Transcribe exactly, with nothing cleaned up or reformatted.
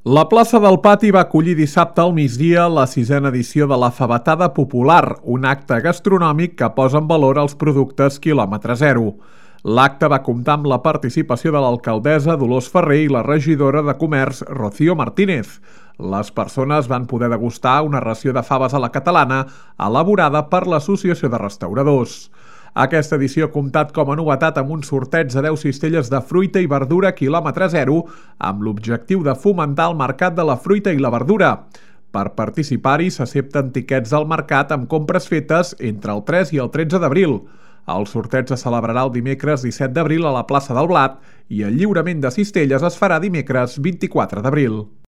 La plaça del Pati va acollir dissabte al migdia la sisena edició de la Fabatada Popular, un acte gastronòmic que posa en valor els productes quilòmetre zero. L'acte va comptar amb la participació de l'alcaldessa Dolors Ferrer i la regidora de Comerç Rocío Martínez. Les persones van poder degustar una ració de faves a la catalana elaborada per l'Associació de Restauradors. Aquesta edició ha comptat com a novetat amb un sorteig de deu cistelles de fruita i verdura quilòmetre zero amb l'objectiu de fomentar el mercat de la fruita i la verdura. Per participar-hi s'accepten tiquets del mercat amb compres fetes entre el tres i el tretze d'abril. El sorteig se celebrarà el dimecres disset d'abril a la plaça del Blat i el lliurament de cistelles es farà dimecres vint-i-quatre d'abril.